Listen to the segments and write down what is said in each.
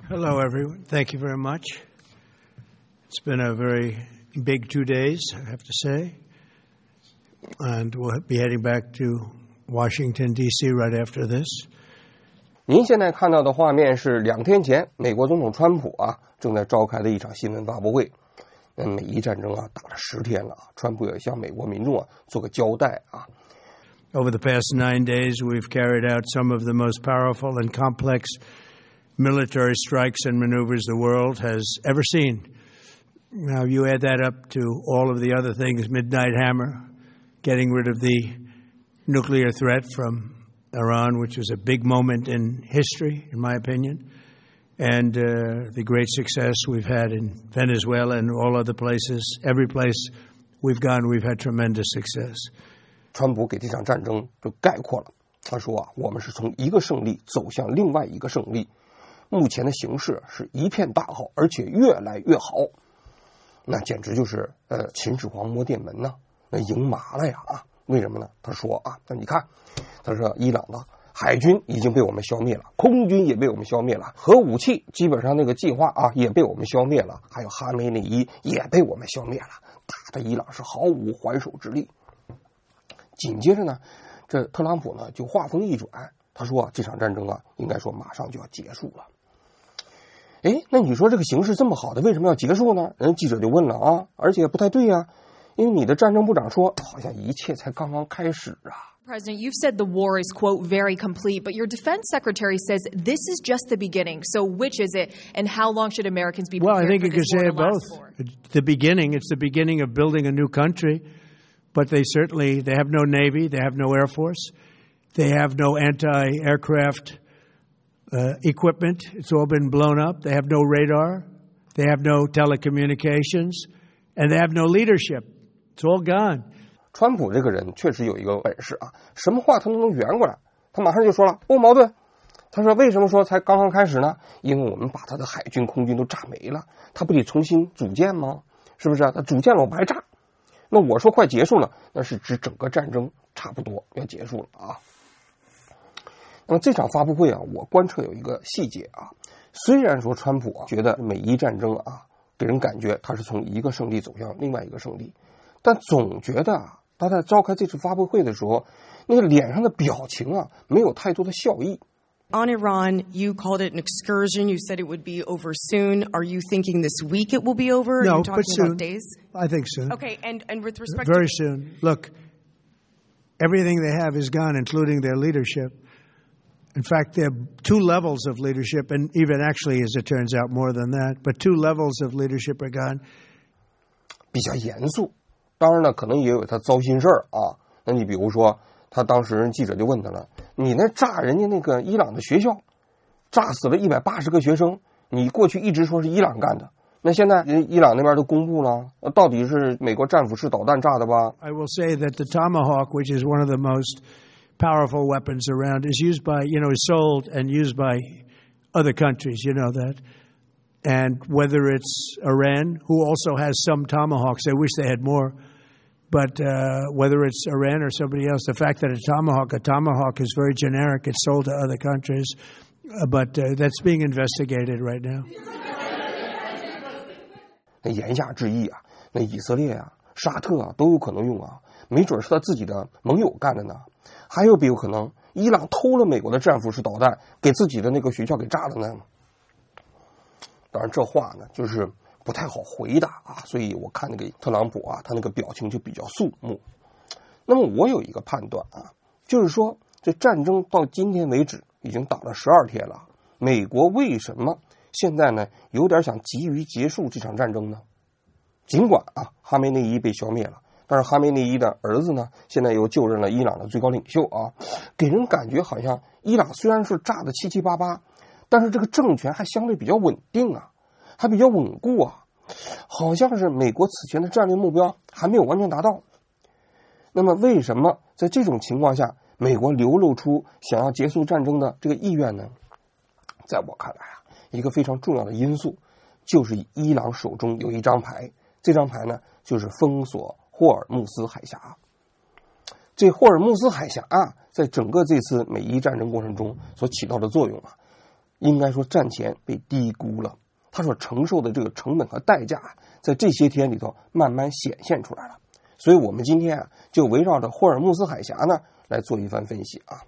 Hello, everyone. Thank you very much. It's been a very big 2 days, I have to say. And we'll be heading back to Washington, D.C. right after this. 您现在看到的画面是2天前美国总统川普正在召开的一场新闻发布会。美伊战争打了10天了，川普也向美国民众做个交代 Over the past 9 days, we've carried out some of the most powerful and complex military strikes and maneuvers the world has ever seen. Now, you add that up to all of the other things, Midnight Hammer, getting rid of the nuclear threat from Iran, which was a big moment in history, in my opinion, and the great success we've had in Venezuela and all other places. Every place we've gone, we've had tremendous success. 川普给这场战争就概括了，他说我们是从一个胜利走向另外一个胜利，目前的形势是一片大好，而且越来越好，那简直就是秦始皇摸电门那赢麻了呀为什么呢？他说那你看，他说伊朗的海军已经被我们消灭了，空军也被我们消灭了，核武器基本上那个计划也被我们消灭了，还有哈梅内伊也被我们消灭了，打的伊朗是毫无还手之力。紧接着呢，这特朗普呢就话锋一转，他说这场战争应该说马上就要结束了。那你说这个形势这么好的，为什么要结束呢？人记者就问了而且不太对因为你的战争部长说好像一切才刚刚开始 President, you've said the war is, quote, very complete, but your defense secretary says this is just the beginning. So which is it, and how long should Americans be prepared for this war to last? Well, I think you could say it both. The beginning, it's the beginning of building a new country, but they have no Navy, they have no Air Force, they have no anti-aircraft equipment. It's all been blown up. They have no radar, they have no telecommunications, and they have no leadership. It's all gone. 川普这个人确实有一个本事什么话他都能圆过来，他马上就说了不矛盾。他说为什么说才刚刚开始呢？因为我们把他的海军空军都炸没了，他不得重新组建吗？是不是他组建了我们还炸，那我说快结束了，那是指整个战争差不多要结束了那么这场发布会我观测有一个细节虽然说川普觉得美伊战争给人感觉他是从一个胜利走向另外一个胜利，但总觉得他在召开这次发布会的时候，那个脸上的表情没有太多的笑意。 On Iran, you called it an excursion. You said it would be over soon. Are you thinking this week it will be over? No, Are you talking but soon. about days? I think soon. Okay, and with respect Very soon. Look, everything they have is gone, including their leadership. In fact, there are 2 levels of leadership, and even actually, as it turns out, more than that. But 2 levels of leadership are gone. 比较严肃。当然呢，可能也有他糟心事儿那你比如说，他当时记者就问他了：“你那炸人家那个伊朗的学校，炸死了180个学生，你过去一直说是伊朗干的，那现在伊朗那边都公布了，到底是美国战斧式导弹炸的吧？” I will say that the Tomahawk, which is one of the most powerful weapons around, is used by, is sold and used by other countries, you know that. And whether it's Iran, who also has some Tomahawks, I wish they had more, but whether it's Iran or somebody else, the fact that a tomahawk is very generic. It's sold to other countries, but that's being investigated right now. 那言下之意那以色列沙特都有可能用没准是他自己的盟友干的呢。还有有可能伊朗偷了美国的战斧式导弹，给自己的那个学校给炸了呢。当然这话呢就是不太好回答所以我看那个特朗普他那个表情就比较肃穆。那么我有一个判断就是说这战争到今天为止已经打了12天了，美国为什么现在呢有点想急于结束这场战争呢？尽管哈梅内伊被消灭了，但是哈梅内伊的儿子呢现在又就任了伊朗的最高领袖给人感觉好像伊朗虽然是炸得七七八八，但是这个政权还相对比较稳定还比较稳固好像是美国此前的战略目标还没有完全达到。那么为什么在这种情况下美国流露出想要结束战争的这个意愿呢？在我看来一个非常重要的因素就是伊朗手中有一张牌，这张牌呢就是封锁霍尔木斯海峡。这霍尔木斯海峡在整个这次美伊战争过程中所起到的作用应该说战前被低估了，他所承受的这个成本和代价在这些天里头慢慢显现出来了。所以我们今天啊，就围绕着霍尔木兹海峡呢来做一番分析啊。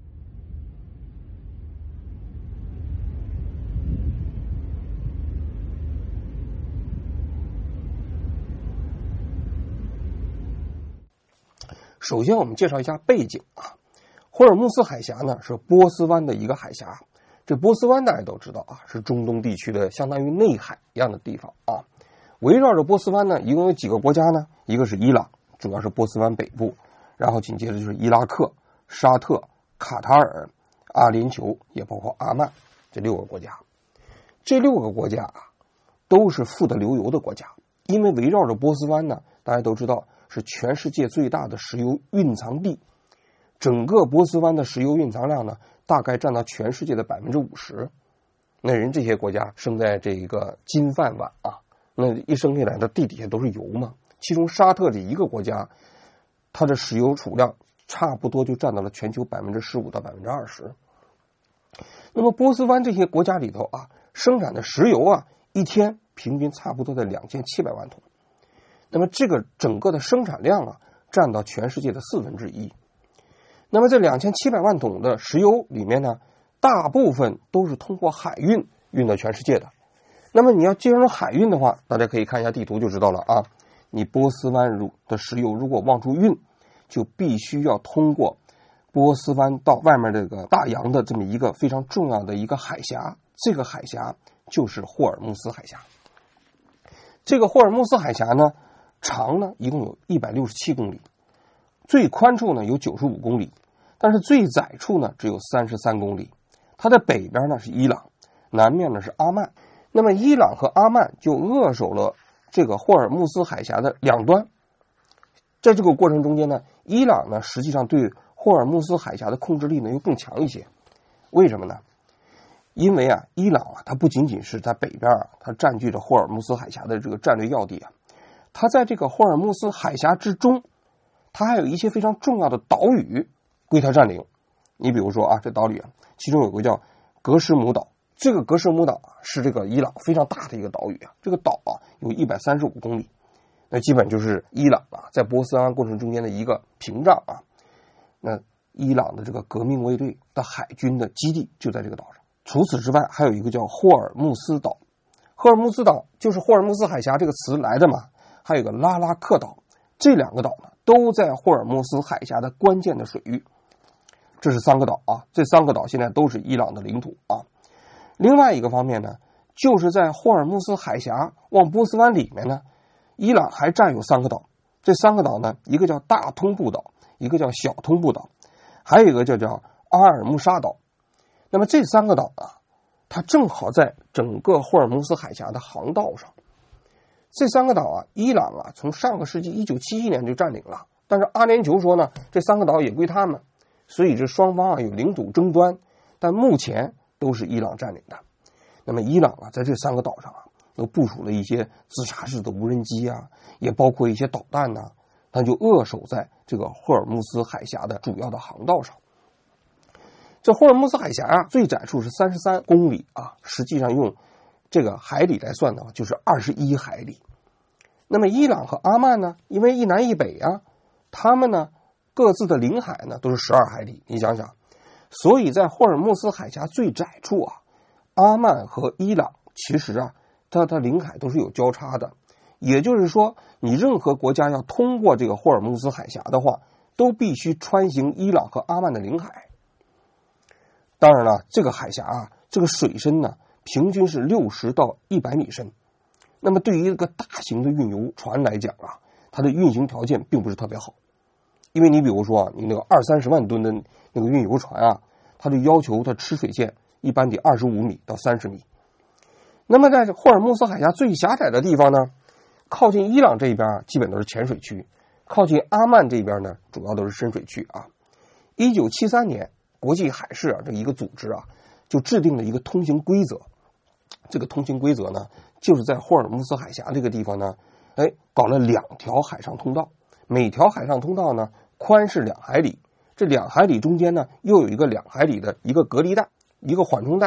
首先我们介绍一下背景啊，霍尔木兹海峡呢是波斯湾的一个海峡，这波斯湾大家都知道啊，是中东地区的相当于内海一样的地方啊。围绕着波斯湾呢，一共有几个国家呢？一个是伊朗，主要是波斯湾北部，然后紧接着就是伊拉克、沙特、卡塔尔、阿联酋，也包括阿曼，这6个国家。这6个国家啊，都是富得流油的国家，因为围绕着波斯湾呢，大家都知道是全世界最大的石油蕴藏地，整个波斯湾的石油蕴藏量呢，大概占到全世界的50%。那人这些国家生在这个金饭碗啊，那一生下来的地底下都是油嘛。其中沙特这一个国家，它的石油储量差不多就占到了全球15%到20%。那么波斯湾这些国家里头啊，生产的石油啊，一天平均差不多在2700万桶。那么这个整个的生产量啊，占到全世界的1/4。那么这2700万桶的石油里面呢，大部分都是通过海运到全世界的。那么你要进入海运的话，大家可以看一下地图就知道了啊。你波斯湾的石油如果往出运，就必须要通过波斯湾到外面这个大洋的这么一个非常重要的一个海峡，这个海峡就是霍尔木兹海峡。这个霍尔木兹海峡呢，长呢一共有167公里，最宽处呢有95公里，但是最窄处呢只有33公里。它的北边呢是伊朗，南面呢是阿曼。那么伊朗和阿曼就扼守了这个霍尔木兹海峡的两端。在这个过程中间呢，伊朗呢实际上对霍尔木兹海峡的控制力呢又更强一些。为什么呢？因为啊，伊朗啊，它不仅仅是在北边啊，它占据着霍尔木兹海峡的这个战略要地啊，它在这个霍尔木兹海峡之中，它还有一些非常重要的岛屿归它占领。你比如说啊，这岛屿啊，其中有个叫格什姆岛，这个格什姆岛啊是这个伊朗非常大的一个岛屿啊，这个岛啊有135公里，那基本就是伊朗啊在波斯湾过程中间的一个屏障啊。那伊朗的这个革命卫队的海军的基地就在这个岛上。除此之外，还有一个叫霍尔木斯岛，霍尔木斯岛就是霍尔木斯海峡这个词来的嘛。还有个拉拉克岛，这两个岛呢都在霍尔木斯海峡的关键的水域。这是3个岛啊，这3个岛现在都是伊朗的领土啊。另外一个方面呢，就是在霍尔木斯海峡往波斯湾里面呢，伊朗还占有3个岛。这3个岛呢，一个叫大通布岛，一个叫小通布岛，还有一个叫阿尔木沙岛。那么这3个岛啊，它正好在整个霍尔木斯海峡的航道上。这3个岛啊，伊朗啊从上个世纪1971年就占领了，但是阿联酋说呢，这3个岛也归他们，所以这双方啊有领土争端，但目前都是伊朗占领的。那么伊朗啊在这3个岛上啊，都部署了一些自杀式的无人机啊，也包括一些导弹呐，它就扼守在这个霍尔木斯海峡的主要的航道上。这霍尔木斯海峡啊，最窄处是33公里啊，实际上用这个海里来算的话，就是21海里。那么伊朗和阿曼呢，因为一南一北啊，他们呢各自的领海呢都是12海里，你想想，所以在霍尔木斯海峡最窄处啊，阿曼和伊朗其实啊，它的领海都是有交叉的。也就是说，你任何国家要通过这个霍尔木斯海峡的话，都必须穿行伊朗和阿曼的领海。当然了，这个海峡啊，这个水深呢，平均是60到100米深。那么对于一个大型的运油船来讲啊，它的运行条件并不是特别好。因为你比如说啊，你那个20-30万吨的那个运油船啊，它就要求它吃水线一般得25米到30米。那么在霍尔木斯海峡最狭窄的地方呢，靠近伊朗这一边基本都是浅水区，靠近阿曼这边呢，主要都是深水区啊。1973年，国际海事啊这一个组织啊，就制定了一个通行规则。这个通行规则呢，就是在霍尔木斯海峡这个地方呢，搞了2条海上通道，每条海上通道呢宽是2海里，这2海里中间呢又有一个2海里的一个隔离带，一个缓冲带，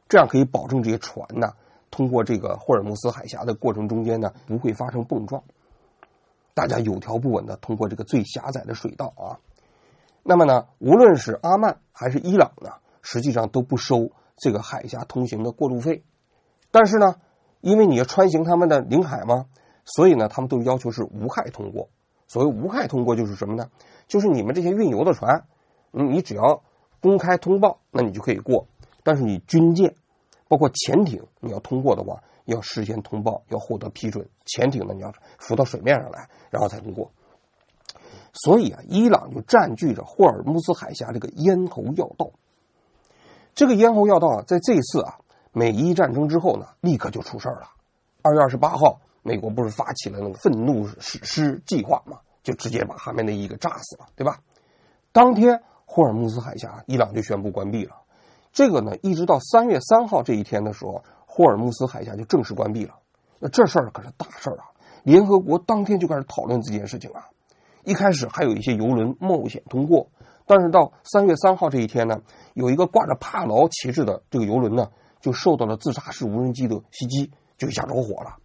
这样可以保证这些船呢，通过这个霍尔木斯海峡的过程中间呢，不会发生碰撞，大家有条不紊的通过这个最狭窄的水道啊。那么呢，无论是阿曼还是伊朗呢，实际上都不收这个海峡通行的过路费。但是呢，因为你要穿行他们的领海嘛，所以呢，他们都要求是无害通过。所谓无害通过就是什么呢？就是你们这些运油的船，你只要公开通报，那你就可以过。但是你军舰，包括潜艇，你要通过的话，要事先通报，要获得批准。潜艇呢，你要浮到水面上来，然后才通过。所以啊，伊朗就占据着霍尔木斯海峡这个咽喉要道。这个咽喉要道啊，在这次啊美伊战争之后呢，立刻就出事了。2月28号，美国不是发起了那个愤怒史诗计划嘛，就直接把哈梅内伊给炸死了，对吧？当天霍尔木斯海峡，伊朗就宣布关闭了。这个呢，一直到3月3号这一天的时候，霍尔木斯海峡就正式关闭了。那这事儿可是大事儿啊！联合国当天就开始讨论这件事情啊。一开始还有一些油轮冒险通过，但是到3月3号这一天呢，有一个挂着帕劳旗帜的这个油轮呢，就受到了自杀式无人机的袭击，就一下着火了。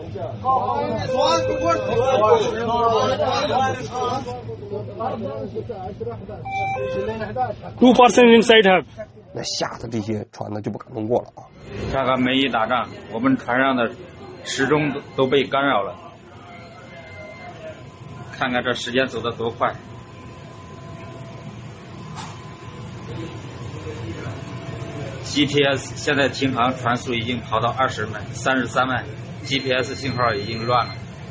那吓得这些船呢就不敢通过了啊！ 这个美伊打仗，我们船上的时钟都被干扰了。看看这时间走得多快！GPS 现在停航船速已经跑到33迈 ，GPS 信号已经乱了，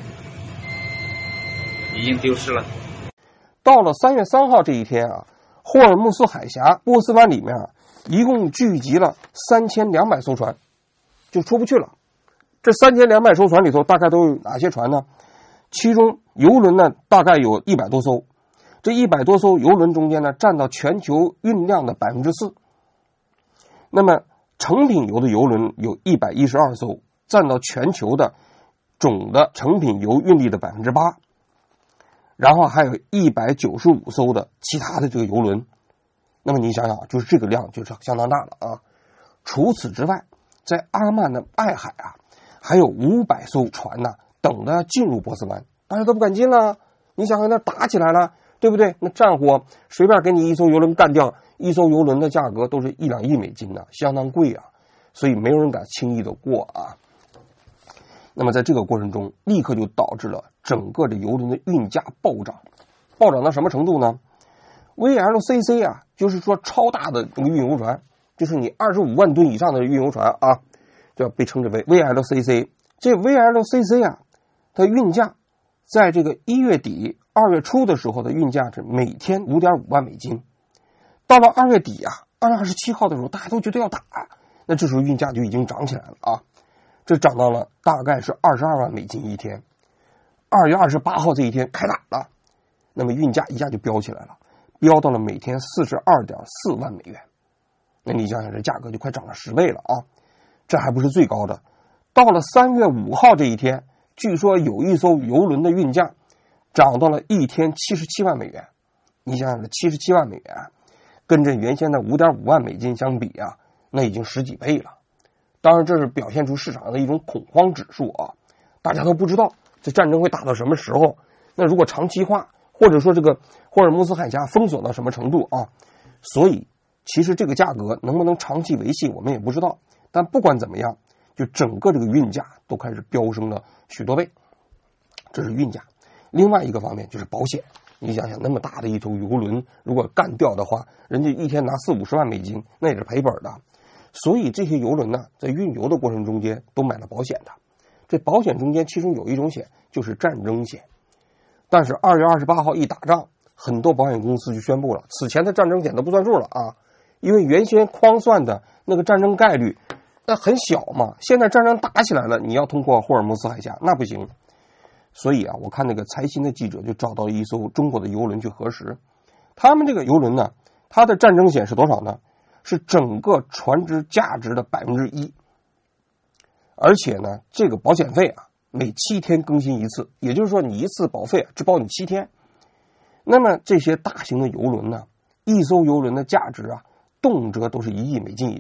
已经丢失了。 到了3月3号这一天啊，霍尔木斯海峡波斯湾里面啊，一共聚集了3200艘船，就出不去了。这3200艘船里头大概都有哪些船呢？其中油轮呢大概有100多艘，这100多艘油轮中间呢占到全球运量的 4%。那么成品油的油轮有112艘，占到全球的总的成品油运力的 8%。然后还有195艘的其他的这个油轮。那么你想想，就是这个量就是相当大了啊。除此之外，在阿曼的外海啊，还有500艘船呢，等着进入波斯湾，大家都不敢进了。你想想，那打起来了，对不对？那战火随便给你一艘油轮干掉，一艘油轮的价格都是1-2亿美金呢，相当贵啊，所以没有人敢轻易的过啊。那么在这个过程中，立刻就导致了整个的油轮的运价暴涨，暴涨到什么程度呢？ VLCC 啊，就是说超大的那个运油船，就是你25万吨以上的运油船啊，就要被称之为 VLCC。这 VLCC 啊，它运价在这个1月底2月初的时候的运价是每天5.5万美金。到了2月底啊，2月27号的时候，大家都觉得要打，那这时候运价就已经涨起来了啊，这涨到了大概是22万美金一天。2月28号这一天开打了，那么运价一下就飙起来了，飙到了每天42.4万美元。那你想想，这价格就快涨了10倍了啊！这还不是最高的，到了3月5号这一天，据说有一艘油轮的运价涨到了一天77万美元。你想想，这77万美元跟这原先的5.5万美金相比啊，那已经10几倍了。当然，这是表现出市场的一种恐慌指数啊，大家都不知道这战争会打到什么时候。那如果长期化，或者说这个霍尔木斯海峡封锁到什么程度啊？所以其实这个价格能不能长期维系，我们也不知道。但不管怎么样，就整个这个运价都开始飙升了许多倍，这是运价。另外一个方面就是保险。你想想，那么大的一头油轮，如果干掉的话，人家一天拿40-50万美金，那也是赔本的。所以这些油轮呢，在运油的过程中间都买了保险的。这保险中间其中有一种险就是战争险。但是2月28号一打仗，很多保险公司就宣布了，此前的战争险都不算数了啊，因为原先框算的那个战争概率那很小嘛，现在战争打起来了，你要通过霍尔木斯海峡那不行。所以啊，我看那个财新的记者就找到一艘中国的油轮去核实，他们这个油轮呢，它的战争险是多少呢？是整个船只价值的 1%， 而且呢，这个保险费啊，每7天更新一次，也就是说你一次保费啊，只保你7天。那么这些大型的油轮呢，一艘油轮的价值啊，动辄都是1亿美金以上，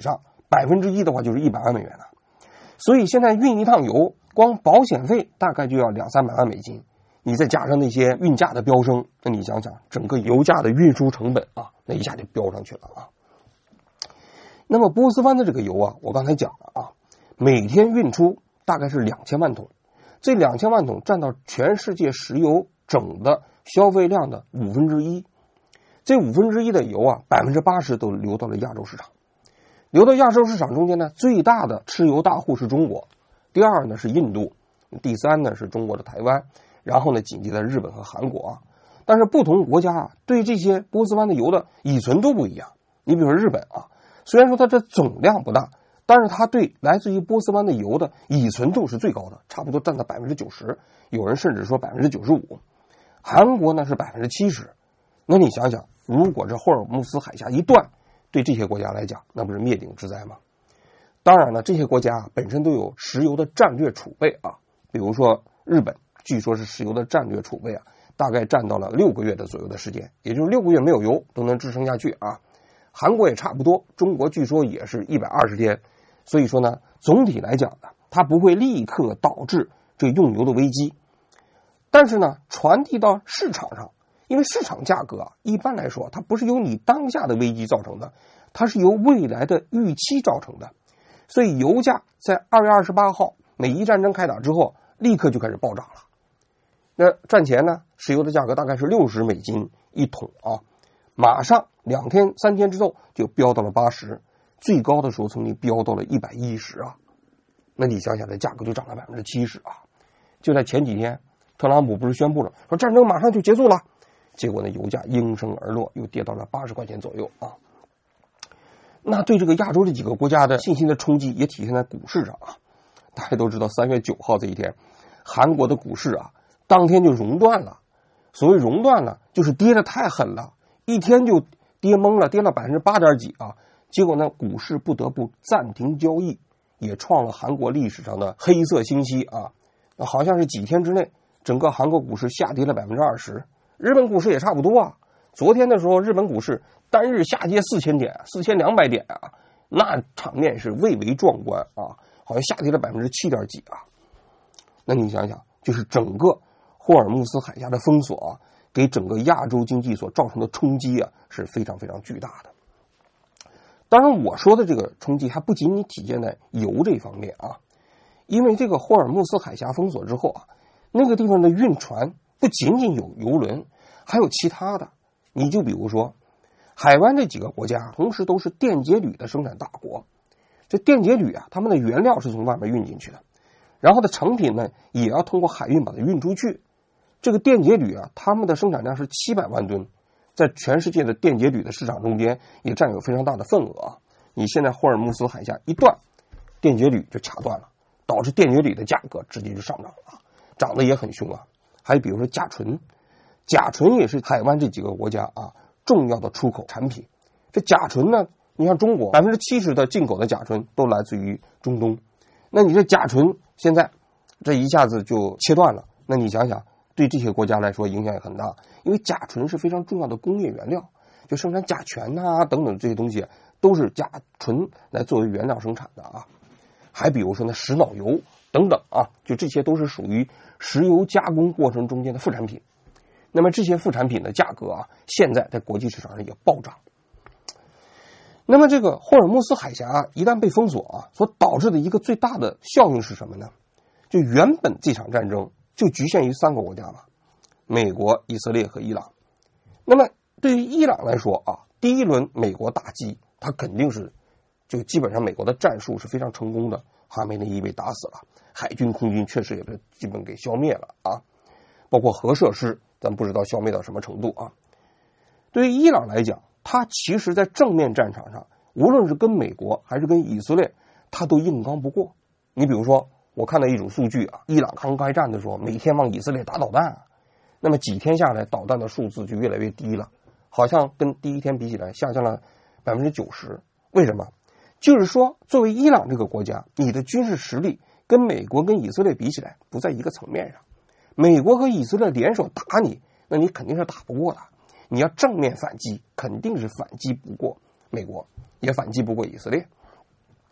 1%的话就是100万美元了。所以现在运一趟油，光保险费大概就要200-300万美金。你再加上那些运价的飙升，那你想想，整个油价的运输成本啊，那一下就飙上去了啊。那么波斯湾的这个油啊，我刚才讲了啊，每天运出大概是2000万桶，这2000万桶占到全世界石油整的消费量的1/5。这1/5的油啊，80%都流到了亚洲市场。流到亚洲市场中间呢，最大的吃油大户是中国，第二呢是印度，第三呢是中国的台湾，然后呢紧接着日本和韩国啊。但是不同国家啊，对这些波斯湾的油的乙醇度不一样。你比如说日本啊，虽然说它这总量不大，但是它对来自于波斯湾的油的乙醇度是最高的，差不多占到90%，有人甚至说95%。韩国呢是70%。那你想想，如果这霍尔木斯海峡一断，对这些国家来讲，那不是灭顶之灾吗？当然了，这些国家本身都有石油的战略储备啊，比如说日本，据说是石油的战略储备啊，大概占到了6个月的左右的时间，也就是6个月没有油都能支撑下去啊。韩国也差不多，中国据说也是120天。所以说呢，总体来讲呢，它不会立刻导致这用油的危机，但是呢，传递到市场上。因为市场价格啊，一般来说它不是由你当下的危机造成的，它是由未来的预期造成的。所以油价在2月28号美伊战争开打之后，立刻就开始暴涨了。那战前呢，石油的价格大概是60美金一桶啊，马上2天3天之后就飙到了80，最高的时候曾经飙到了110啊。那你想想，这价格就涨了70%啊！就在前几天，特朗普不是宣布了说战争马上就结束了。结果呢，油价应声而落，又跌到了80块钱左右啊。那对这个亚洲这几个国家的信心的冲击也体现在股市上啊。大家都知道3月9号这一天，韩国的股市啊，当天就熔断了。所谓熔断了，就是跌得太狠了，一天就跌懵了，跌了8.几啊。结果呢，股市不得不暂停交易，也创了韩国历史上的黑色星期啊。好像是几天之内，整个韩国股市下跌了20%。日本股市也差不多啊，昨天的时候，日本股市单日下跌4000点，4200点啊，那场面是蔚为壮观啊，好像下跌了7.几啊。那你想想，就是整个霍尔木斯海峡的封锁啊，给整个亚洲经济所造成的冲击啊，是非常非常巨大的。当然，我说的这个冲击还不仅仅体现在油这一方面啊，因为这个霍尔木斯海峡封锁之后啊，那个地方的运船不仅仅有油轮，还有其他的。你就比如说海湾这几个国家同时都是电解铝的生产大国，这电解铝啊，他们的原料是从外面运进去的，然后的成品呢也要通过海运把它运出去。这个电解铝啊，他们的生产量是700万吨，在全世界的电解铝的市场中间也占有非常大的份额。你现在霍尔木斯海峡一断，电解铝就卡断了，导致电解铝的价格直接就上涨了，涨得也很凶啊。还有比如说甲醇，甲醇也是海湾这几个国家啊重要的出口产品。这甲醇呢，你像中国70%的进口的甲醇都来自于中东，那你这甲醇现在这一下子就切断了，那你想想，对这些国家来说影响也很大，因为甲醇是非常重要的工业原料，就生产甲醛啊等等这些东西都是甲醇来作为原料生产的啊。还比如说呢，石脑油等等啊，就这些都是属于石油加工过程中间的副产品。那么这些副产品的价格啊，现在在国际市场上也暴涨。那么这个霍尔木斯海峡一旦被封锁啊，所导致的一个最大的效应是什么呢？就原本这场战争就局限于3个国家嘛，美国、以色列和伊朗。那么对于伊朗来说啊，第一轮美国打击，它肯定是就基本上美国的战术是非常成功的，哈梅内伊被打死了，海军空军确实也被基本给消灭了啊，包括核设施咱不知道消灭到什么程度啊。对于伊朗来讲，它其实在正面战场上，无论是跟美国还是跟以色列，它都硬刚不过。你比如说我看到一种数据啊，伊朗刚开战的时候每天往以色列打导弹，那么几天下来导弹的数字就越来越低了，好像跟第一天比起来下降了90%。为什么？就是说作为伊朗这个国家，你的军事实力跟美国跟以色列比起来不在一个层面上。美国和以色列联手打你，那你肯定是打不过的，你要正面反击肯定是反击不过美国，也反击不过以色列。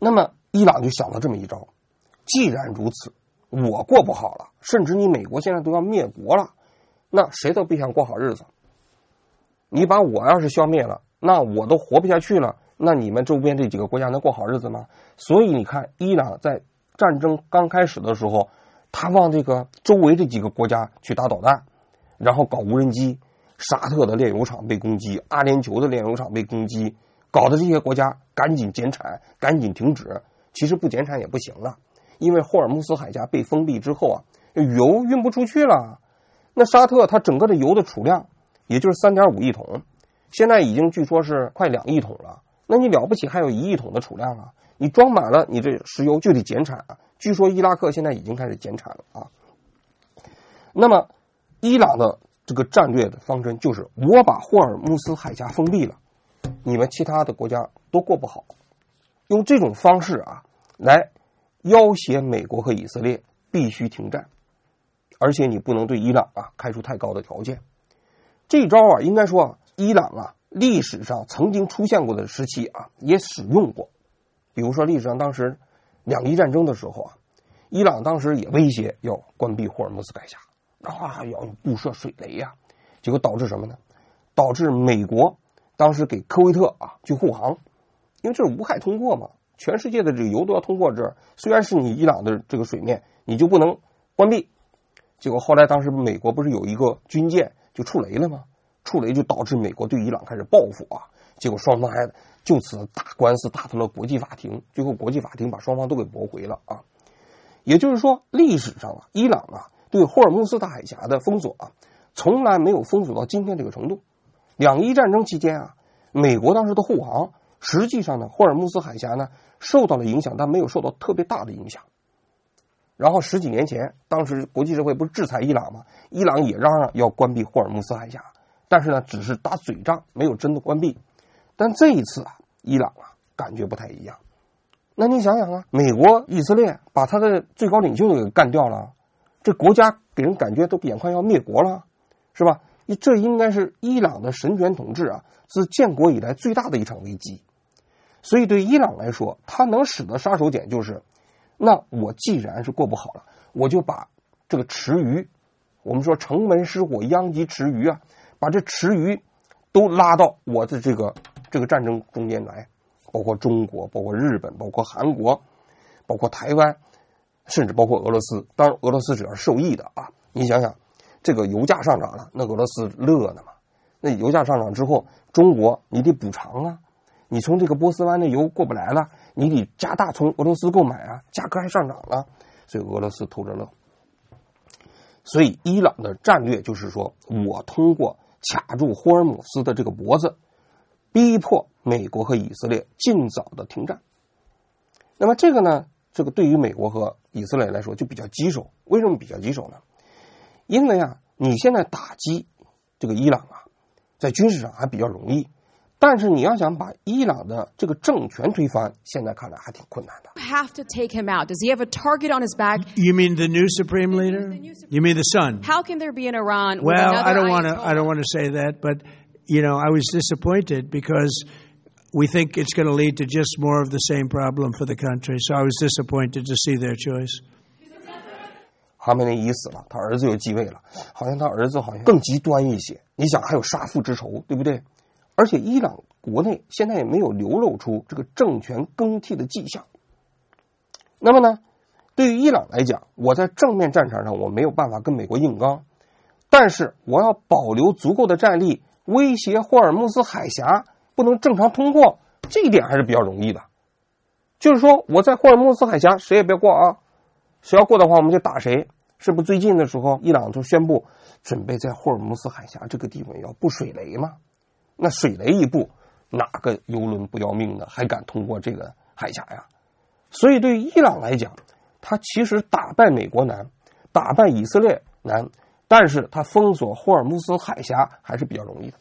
那么伊朗就想了这么一招，既然如此，我过不好了，甚至你美国现在都要灭国了，那谁都别想过好日子。你把我要是消灭了，那我都活不下去了，那你们周边这几个国家能过好日子吗？所以你看，伊朗在战争刚开始的时候，他往这个周围这几个国家去打导弹，然后搞无人机，沙特的炼油厂被攻击，阿联酋的炼油厂被攻击，搞得这些国家赶紧减产，赶紧停止。其实不减产也不行了，因为霍尔木斯海峡被封闭之后啊，油运不出去了。那沙特它整个的油的储量也就是 3.5 亿桶，现在已经据说是快2亿桶了。那你了不起还有1亿桶的储量啊，你装满了你这石油就得减产啊。据说伊拉克现在已经开始减产了啊。那么伊朗的这个战略的方针就是我把霍尔木斯海峡封闭了，你们其他的国家都过不好，用这种方式啊来要挟美国和以色列必须停战，而且你不能对伊朗啊开出太高的条件。这招啊应该说啊，伊朗啊历史上曾经出现过的时期啊也使用过。比如说历史上当时2伊战争的时候啊，伊朗当时也威胁要关闭霍尔木斯海峡，然后要布设水雷啊，结果导致什么呢？导致美国当时给科威特啊去护航，因为这是无害通过嘛，全世界的这个油都要通过这儿，虽然是你伊朗的这个水面，你就不能关闭。结果后来当时美国不是有一个军舰就触雷了吗？触雷就导致美国对伊朗开始报复啊，结果双方还就此打官司打到了国际法庭，最后国际法庭把双方都给驳回了啊。也就是说，历史上啊，伊朗啊对霍尔木斯大海峡的封锁啊，从来没有封锁到今天这个程度。2伊战争期间啊，美国当时的护航，实际上呢，霍尔木斯海峡呢受到了影响，但没有受到特别大的影响。然后10几年前，当时国际社会不是制裁伊朗吗？伊朗也嚷嚷要关闭霍尔木斯海峡，但是呢，只是打嘴仗，没有真的关闭。但这一次啊，伊朗啊感觉不太一样。那你想想啊，美国、以色列把他的最高领袖给干掉了，这国家给人感觉都眼快要灭国了，是吧？这应该是伊朗的神权统治啊，自建国以来最大的一场危机。所以对伊朗来说，它能使的杀手锏就是，那我既然是过不好了，我就把这个池鱼，我们说城门失火殃及池鱼啊，把这池鱼都拉到我的这个战争中间来，包括中国，包括日本，包括韩国，包括台湾，甚至包括俄罗斯。当然俄罗斯只是受益的啊。你想想，这个油价上涨了，那俄罗斯乐呢嘛？那油价上涨之后，中国你得补偿啊，你从这个波斯湾的油过不来了，你得加大从俄罗斯购买啊，价格还上涨了，所以俄罗斯偷着乐。所以伊朗的战略就是说，我通过卡住霍尔木斯的这个脖子，逼迫美国和以色列尽早的停战。那么这个呢，这个对于美国和以色列来说就比较棘手。为什么比较棘手呢？因为啊，你现在打击这个伊朗啊，在军事上还比较容易，但是你要想把伊朗的这个政权推翻，现在看来还挺困难的。 Have to take him out. Does he have a target on his back? You mean the new supreme leader? You mean the son? How can there be an Iran? With Well, another I don't want to say that, but you know, I was disappointed because we think it's going to lead to just more of the same problem for the country. So I was disappointed to see their choice. 哈梅内伊死了，他儿子又继位了，好像他儿子好像更极端一些。你想还有杀父之仇，对不对？而且伊朗国内现在也没有流露出这个政权更替的迹象。那么呢，对于伊朗来讲，我在正面战场上我没有办法跟美国硬刚，但是我要保留足够的战力，威胁霍尔木斯海峡不能正常通过，这一点还是比较容易的。就是说我在霍尔木斯海峡谁也别过啊，谁要过的话我们就打谁。是不是最近的时候伊朗就宣布准备在霍尔木斯海峡这个地方要布水雷吗？那水雷一布，哪个油轮不要命的还敢通过这个海峡呀？所以对于伊朗来讲，他其实打败美国难，打败以色列难，但是他封锁霍尔木斯海峡还是比较容易的。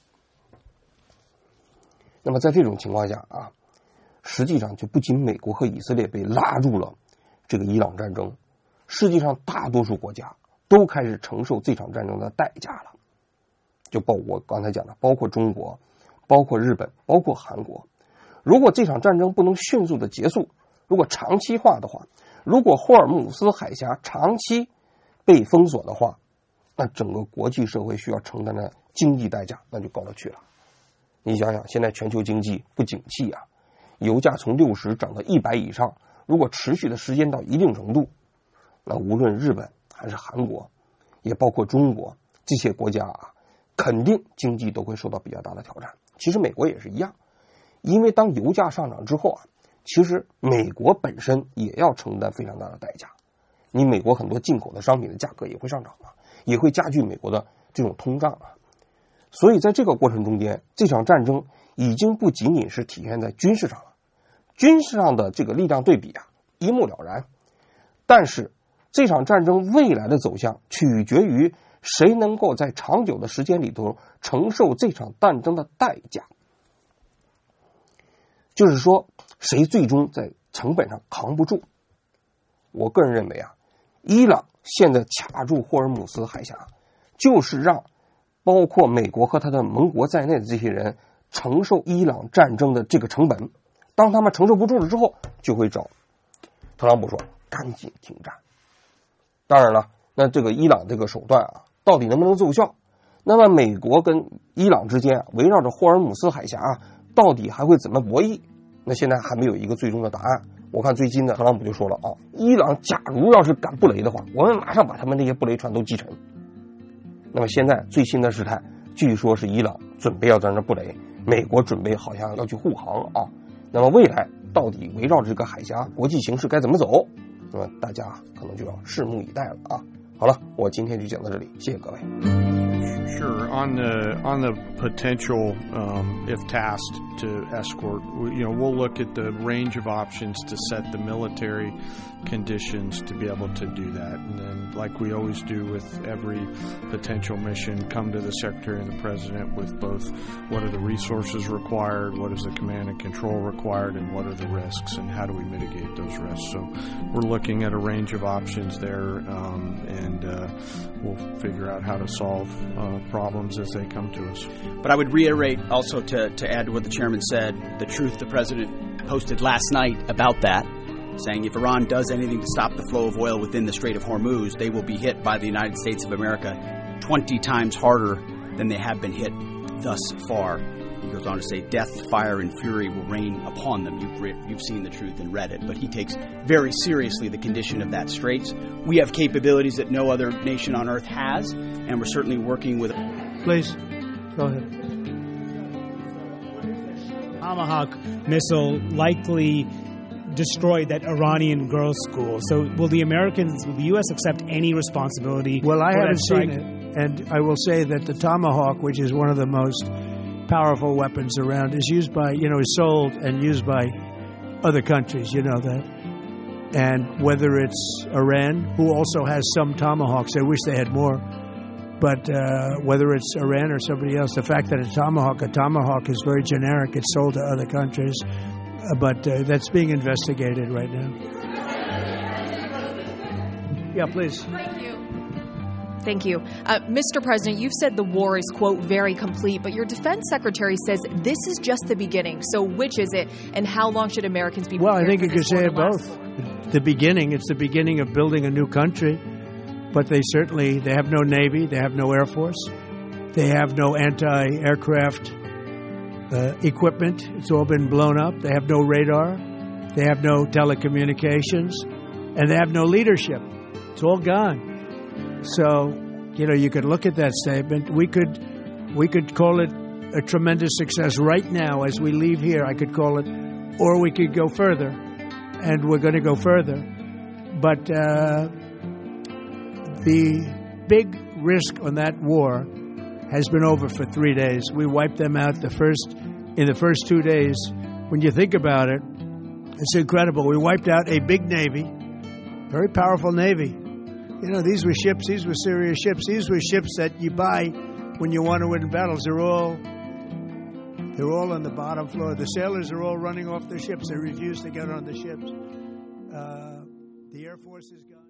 那么在这种情况下啊，实际上就不仅美国和以色列被拉入了这个伊朗战争，世界上大多数国家都开始承受这场战争的代价了，就包括我刚才讲的，包括中国，包括日本，包括韩国。如果这场战争不能迅速的结束， 如果长期化的话，如果霍尔木兹海峡长期被封锁的话，那整个国际社会需要承担的经济代价那就高了去了。你想想，现在全球经济不景气啊，油价从60涨到100以上，如果持续的时间到一定程度，那无论日本还是韩国，也包括中国这些国家啊，肯定经济都会受到比较大的挑战。其实美国也是一样，因为当油价上涨之后啊，其实美国本身也要承担非常大的代价。你美国很多进口的商品的价格也会上涨啊，也会加剧美国的这种通胀啊。所以在这个过程中间，这场战争已经不仅仅是体现在军事上了，军事上的这个力量对比啊，一目了然。但是这场战争未来的走向取决于谁能够在长久的时间里头承受这场战争的代价，就是说谁最终在成本上扛不住。我个人认为啊，伊朗现在卡住霍尔木兹海峡，就是让包括美国和他的盟国在内的这些人承受伊朗战争的这个成本。当他们承受不住了之后，就会找特朗普说赶紧停战。当然了，那这个伊朗这个手段啊，到底能不能奏效？那么美国跟伊朗之间啊，围绕着霍尔木兹海峡啊，到底还会怎么博弈？那现在还没有一个最终的答案。我看最近的特朗普就说了啊，伊朗假如要是敢布雷的话，我们马上把他们那些布雷船都击沉。那么现在最新的事态，据说是伊朗准备要在那布雷，美国准备好像要去护航啊。那么未来到底围绕着这个海峡国际形势该怎么走？那么大家可能就要拭目以待了啊。好了，我今天就讲到这里，谢谢各位。 Sure. On the potential, if tasked to escort, we'll look at the range of options to set the military conditions to be able to do that. And then, like we always do with every potential mission, come to the Secretary and the President with both what are the resources required, what is the command and control required, and what are the risks, and how do we mitigate those risks. So we're looking at a range of options there, and we'll figure out how to solve problems as they come to us. But I would reiterate also to add to what the chairman said, the truth the president posted last night about that, saying if Iran does anything to stop the flow of oil within the Strait of Hormuz, they will be hit by the United States of America 20 times harder than they have been hit thus far. He goes on to say, death, fire, and fury will rain upon them. You've seen the truth and read it. But he takes very seriously the condition of that strait. We have capabilities that no other nation on earth has, and we're certainly working with... Please, go ahead. Tomahawk missile likely destroyed that Iranian girls' school. So will the U.S. accept any responsibility? Well, I haven't seen it. And I will say that the Tomahawk, which is one of the most powerful weapons around, is used by, is sold and used by other countries, you know that. And whether it's Iran, who also has some Tomahawks, I wish they had more, but whether it's Iran or somebody else, the fact that a Tomahawk is very generic, it's sold to other countries, but that's being investigated right now. Yeah, please. Thank you. Mr. President, you've said the war is, quote, very complete, but your defense secretary says this is just the beginning. So which is it, and how long should Americans be prepared? Well, I think you could say it both. For? The beginning, it's the beginning of building a new country, but they have no Navy, they have no Air Force, they have no anti-aircraft equipment. It's all been blown up. They have no radar, they have no telecommunications, and they have no leadership. It's all gone. So, you could look at that statement. We could call it a tremendous success right now as we leave here. I could call it, or we could go further, and we're going to go further. But the big risk on that war has been over for 3 days. We wiped them out in the first 2 days. When you think about it, it's incredible. We wiped out a big Navy, very powerful Navy. These were ships. These were serious ships. These were ships that you buy when you want to win battles. They're all on the bottom floor. The sailors are all running off their ships. They refuse to get on the ships. The Air Force is gone.